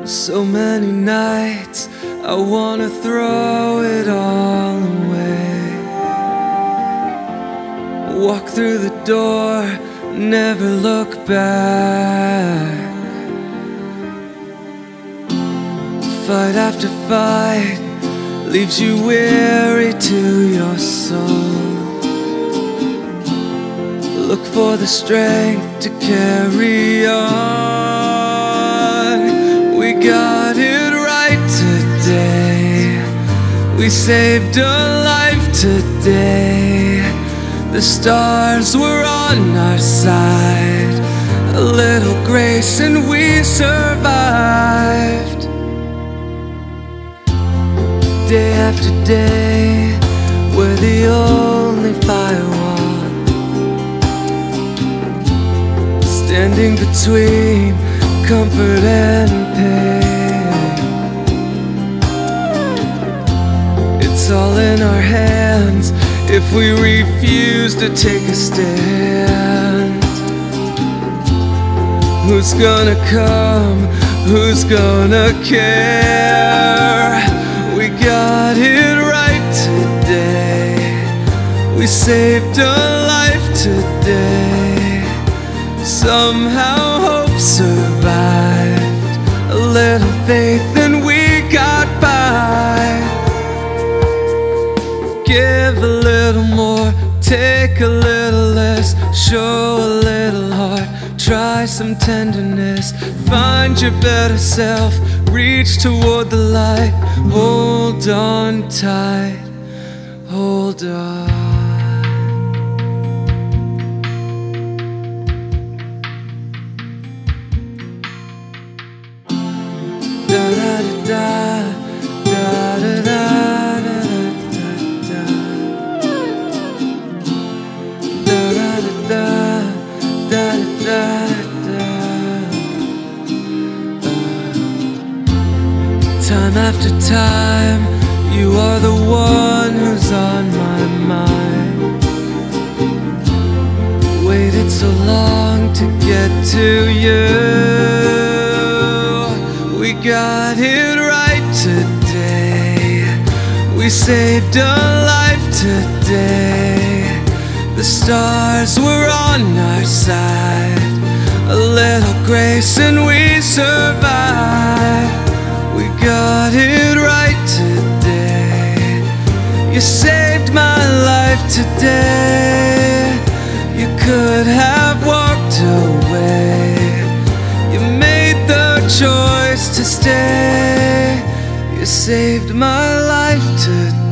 So many nights I wanna throw it all away. Walk through the door, never look back. Fight after fight leaves you weary to your soul. Look for the strength to carry on. We got it right today. We saved a life today. The stars were on our side. A little grace and we survived. Day after day, we're the only firewall standing between comfort and pain. It's all in our hands if we refuse to take a stand. Who's gonna come? Who's gonna care? We got it right today. We saved a life today. Somehow hope survived. A little faith and we got by. Give a little more, take a little less. Show a little heart, try some tenderness. Find your better self, reach toward the light. Hold on tight, hold on. Da da da da da da da da da da da da da. Time after time, you are the one who's on my mind. Waited so long to get to you. We got it right today. We saved a life today. The stars were on our side. A little grace and we survived. We got it right today. You saved my life today. You could have walked away. You made the choice to stay. You saved my life today.